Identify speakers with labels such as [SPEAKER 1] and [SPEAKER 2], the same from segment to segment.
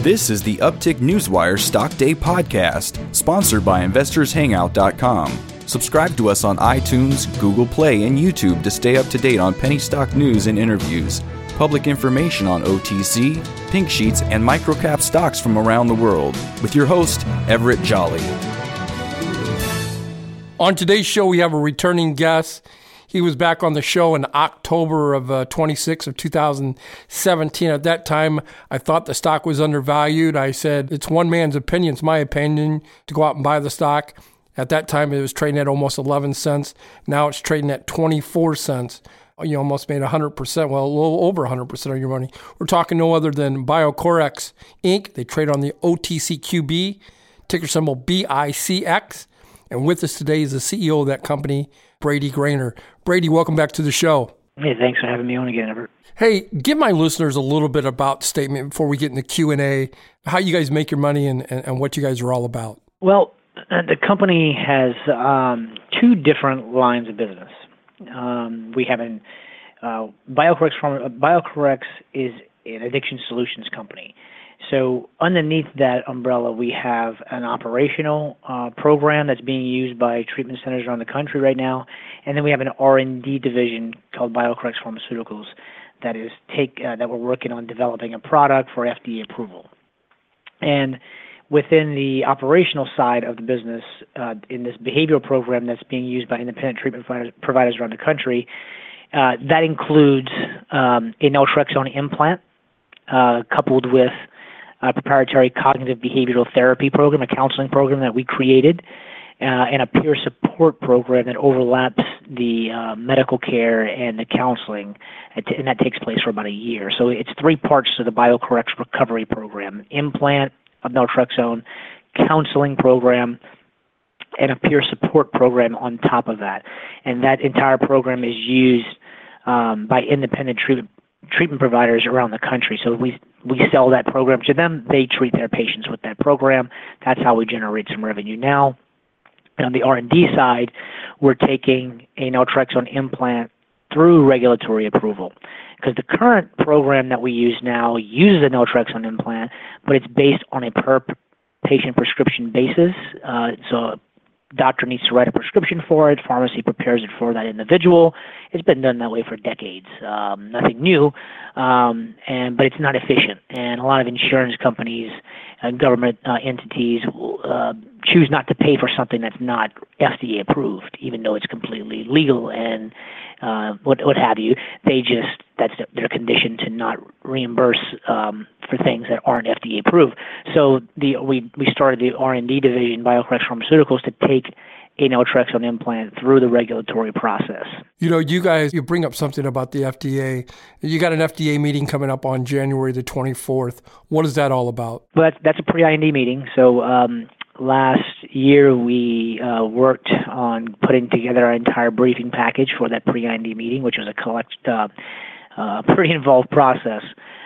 [SPEAKER 1] This is the Uptick Newswire Stock Day podcast, sponsored by InvestorsHangout.com. Subscribe to us on iTunes, Google Play, and YouTube to stay up to date on penny stock news and interviews, public information on OTC, pink sheets, and microcap stocks from around the world, with your host, Everett Jolly.
[SPEAKER 2] On today's show, we have a returning guest. He was back on the show in October of 26 of 2017. At that time, I thought the stock was undervalued. I said, it's one man's opinion, it's my opinion, to go out and buy the stock. At that time, it was trading at almost 11 cents. Now it's trading at 24 cents. You almost made 100%, well, a little over 100% of your money. We're talking no other than BioCorex Inc. They trade on the OTCQB, ticker symbol BICX. And with us today is the CEO of that company, Brady Grainer. Brady, welcome back to the show.
[SPEAKER 3] Hey, thanks for having me on again, Everett.
[SPEAKER 2] Hey, give my listeners a little bit about the statement before we get into Q&A, how you guys make your money and what you guys are all about.
[SPEAKER 3] Well, the company has two different lines of business. We have BioCorex is an addiction solutions company. So underneath that umbrella, we have an operational program that's being used by treatment centers around the country right now, and then we have an R&D division called BioCorex Pharmaceuticals that we're working on developing a product for FDA approval. And within the operational side of the business, in this behavioral program that's being used by independent treatment providers around the country, that includes a naltrexone implant coupled with a proprietary cognitive behavioral therapy program, a counseling program that we created, and a peer support program that overlaps the medical care and the counseling, and that takes place for about a year. So it's three parts to the BioCorex recovery program: implant of naltrexone, counseling program, and a peer support program on top of that. And that entire program is used by independent treatment providers around the country. So we sell that program to them. They treat their patients with that program. That's how we generate some revenue now. And on the R&D side, we're taking a naltrexone implant through regulatory approval, because the current program that we use now uses a naltrexone implant, but it's based on a per patient prescription basis. So doctor needs to write a prescription for it. Pharmacy prepares it for that individual. It's been done that way for decades. Nothing new, but it's not efficient. And a lot of insurance companies and government entities choose not to pay for something that's not FDA approved, even though it's completely legal and what have you. That's their condition to not reimburse for things that aren't FDA approved. So we started the R&D division, BioCorex Pharmaceuticals, to take a naltrexone implant through the regulatory process.
[SPEAKER 2] You know, you bring up something about the FDA. You got an FDA meeting coming up on January the 24th. What is that all about?
[SPEAKER 3] Well, that's a pre-IND meeting. So last year we worked on putting together our entire briefing package for that pre-IND meeting, which was a pretty involved process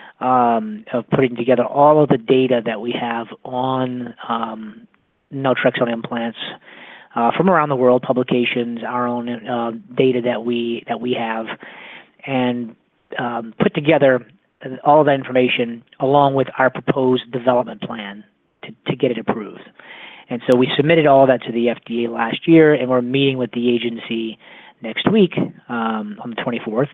[SPEAKER 3] of putting together all of the data that we have on naltrexone implants from around the world, publications, our own data that we have, and put together all of that information along with our proposed development plan to get it approved. And so we submitted all of that to the FDA last year, and we're meeting with the agency next week on the 24th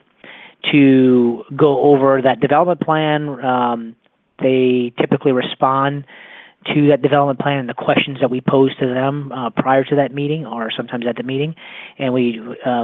[SPEAKER 3] to go over that development plan. They typically respond to that development plan and the questions that we pose to them prior to that meeting, or sometimes at the meeting, and we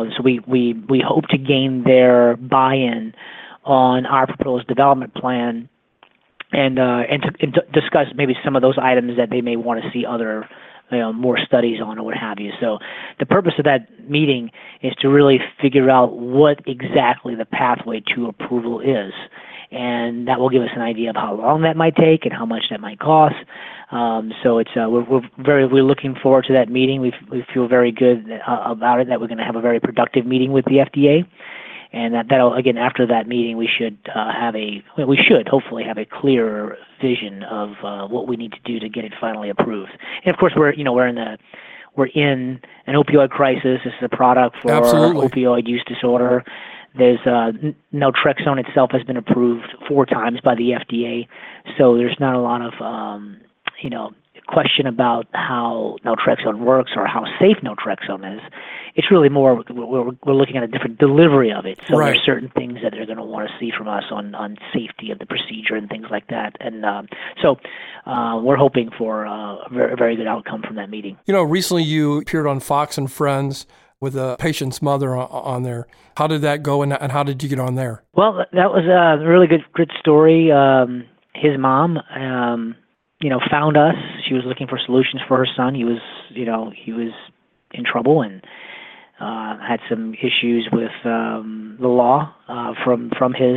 [SPEAKER 3] hope to gain their buy-in on our proposed development plan, and to discuss maybe some of those items that they may want to see other more studies on, or what have you. So the purpose of that meeting is to really figure out what exactly the pathway to approval is. And that will give us an idea of how long that might take and how much that might cost. So it's we're looking forward to that meeting. We feel very good about it, that we're going to have a very productive meeting with the FDA, and that'll, again, after that meeting, we should hopefully have a clearer vision of what we need to do to get it finally approved. And of course, we're in an opioid crisis. This is a product for opioid use disorder There's naltrexone itself has been approved 4 times by the FDA, so there's not a lot of question about how naltrexone works or how safe naltrexone is. It's really more we're looking at a different delivery of it. So there's certain things that they're going to want to see from us on safety of the procedure and things like that. And so we're hoping for a very, very good outcome from that meeting.
[SPEAKER 2] Recently you appeared on Fox and Friends with a patient's mother on there. How did that go, and how did you get on there?
[SPEAKER 3] Well, that was a really good story. His mom, found us. She was looking for solutions for her son. He was in trouble and had some issues with the law from his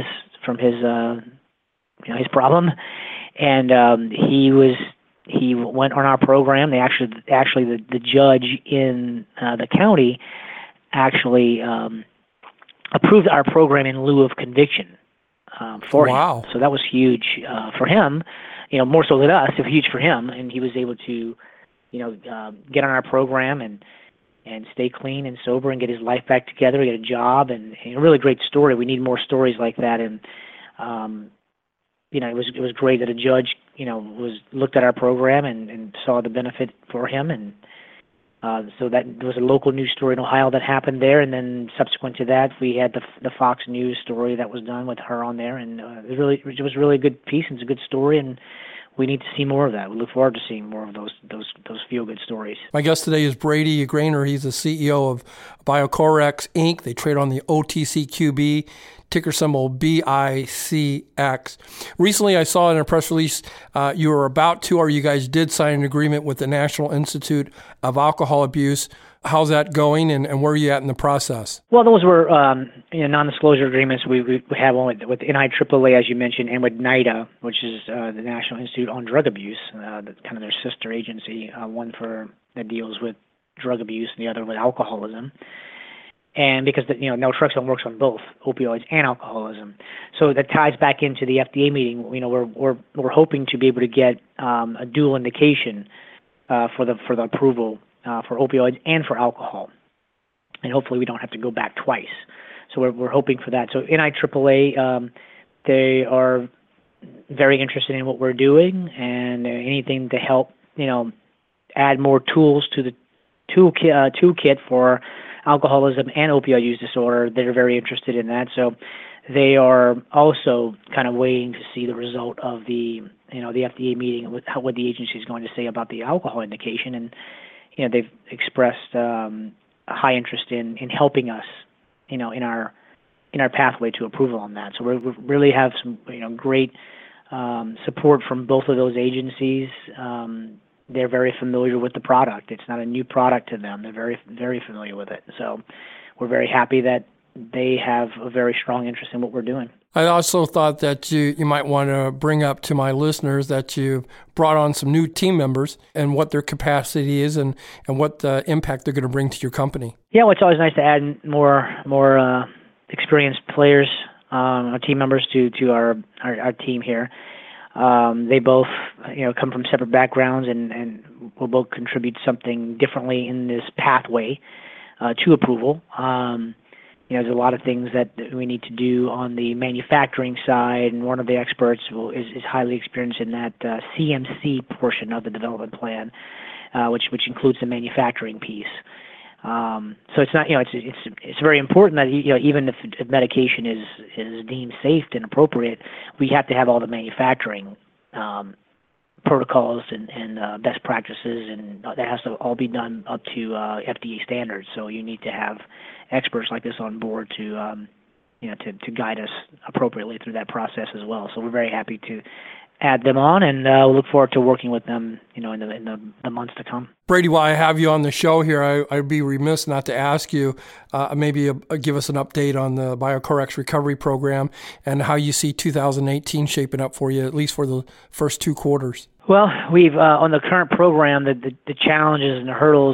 [SPEAKER 3] problem, and he went on our program. They actually the judge in the county actually approved our program in lieu of conviction for him. So that was huge for him. More so than us, it was huge for him, and he was able to, get on our program and stay clean and sober and get his life back together, get a job, and a really great story. We need more stories like that, and it was great that a judge, looked at our program and saw the benefit for him, and so that there was a local news story in Ohio that happened there, and then subsequent to that, we had the Fox News story that was done with her on there, and it was really a good piece, and it's a good story, and we need to see more of that. We look forward to seeing more of those feel-good stories.
[SPEAKER 2] My guest today is Brady Grainer. He's the CEO of BioCorex, Inc. They trade on the OTCQB, ticker symbol BICX. Recently, I saw in a press release you were about to, or you guys did sign an agreement with the National Institute of Alcohol Abuse. How's that going, and where are you at in the process?
[SPEAKER 3] Well, those were non-disclosure agreements. We have one with NIAAA, as you mentioned, and with NIDA, which is the National Institute on Drug Abuse, kind of their sister agency, one that deals with drug abuse and the other with alcoholism. And because naltrexone works on both opioids and alcoholism, so that ties back into the FDA meeting. We're hoping to be able to get a dual indication for the approval for opioids and for alcohol, and hopefully we don't have to go back twice. So we're hoping for that. So NIAAA, they are very interested in what we're doing, and anything to help add more tools to the toolkit for alcoholism and opioid use disorder. They're very interested in that. So they are also kind of waiting to see the result of the FDA meeting with what the agency is going to say about the alcohol indication, and they've expressed a high interest in helping us, in our pathway to approval on that. So we really have some great support from both of those agencies. They're very familiar with the product. It's not a new product to them. They're very, very familiar with it. So we're very happy that they have a very strong interest in what we're doing.
[SPEAKER 2] I also thought that you might want to bring up to my listeners that you've brought on some new team members and what their capacity is and what impact they're going to bring to your company.
[SPEAKER 3] Yeah, well, it's always nice to add more experienced players, team members to our team here. They both, come from separate backgrounds and will both contribute something differently in this pathway to approval. There's a lot of things that we need to do on the manufacturing side, and one of the experts is highly experienced in that CMC portion of the development plan, which includes the manufacturing piece. So it's not, it's very important that even if medication is deemed safe and appropriate, we have to have all the manufacturing protocols and best practices, and that has to all be done up to FDA standards. So you need to have experts like this on board to guide us appropriately through that process as well. So we're very happy to add them on, and we look forward to working with them, in the months to come.
[SPEAKER 2] Brady, while I have you on the show here, I'd be remiss not to ask you maybe give us an update on the BioCorex recovery program and how you see 2018 shaping up for you, at least for the first 2 quarters.
[SPEAKER 3] Well, we've on the current program, the challenges and the hurdles,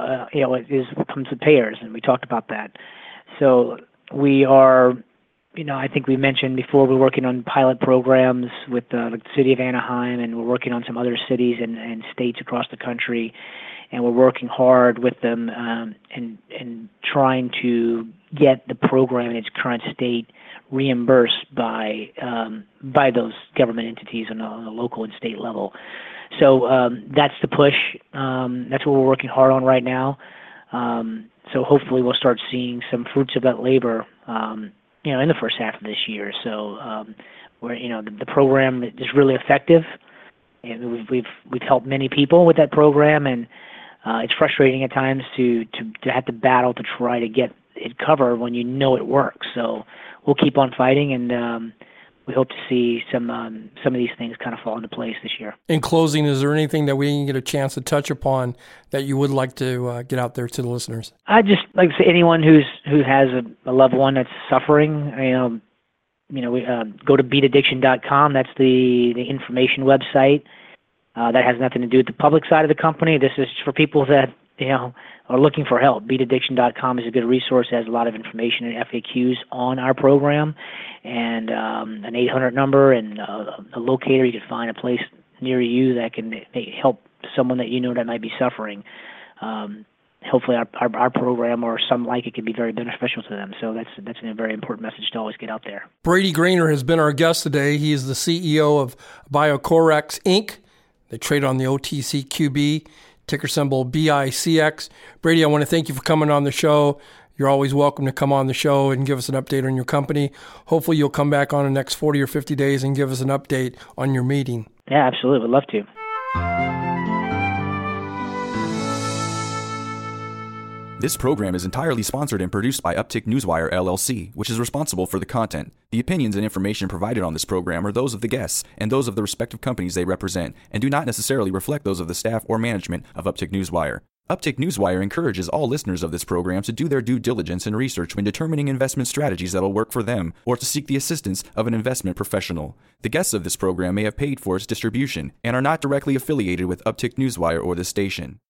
[SPEAKER 3] comes to payers, and we talked about that. So we are, I think we mentioned before, we're working on pilot programs with the city of Anaheim, and we're working on some other cities and states across the country. and we're working hard with them and trying to get the program in its current state reimbursed by those government entities on a local and state level. So that's the push. That's what we're working hard on right now. So hopefully we'll start seeing some fruits of that labor, in the first half of this year. So the program is really effective, and we've helped many people with that program, and it's frustrating at times to have to battle to try to get it covered when you know it works. So we'll keep on fighting, and we hope to see some of these things kind of fall into place this year. In
[SPEAKER 2] closing, is there anything that we can get a chance to touch upon that you would like to get out there to the listeners? I'd
[SPEAKER 3] just like to say anyone who has a loved one that's suffering, we go to beataddiction.com. That's the information website. That has nothing to do with the public side of the company. This is for people that are looking for help. Beataddiction.com is a good resource. It has a lot of information and FAQs on our program, and an 800 number and a locator. You can find a place near you that can help someone that that might be suffering. Hopefully our program or some like it can be very beneficial to them. So that's a very important message to always get out there.
[SPEAKER 2] Brady Grainer has been our guest today. He is the CEO of BioCoreX, Inc. They trade on the OTCQB, ticker symbol BICX. Brady, I want to thank you for coming on the show. You're always welcome to come on the show and give us an update on your company. Hopefully you'll come back on the next 40 or 50 days and give us an update on your meeting.
[SPEAKER 3] Yeah, absolutely. Would love to.
[SPEAKER 1] This program is entirely sponsored and produced by Uptick Newswire, LLC, which is responsible for the content. The opinions and information provided on this program are those of the guests and those of the respective companies they represent, and do not necessarily reflect those of the staff or management of Uptick Newswire. Uptick Newswire encourages all listeners of this program to do their due diligence and research when determining investment strategies that will work for them, or to seek the assistance of an investment professional. The guests of this program may have paid for its distribution and are not directly affiliated with Uptick Newswire or this station.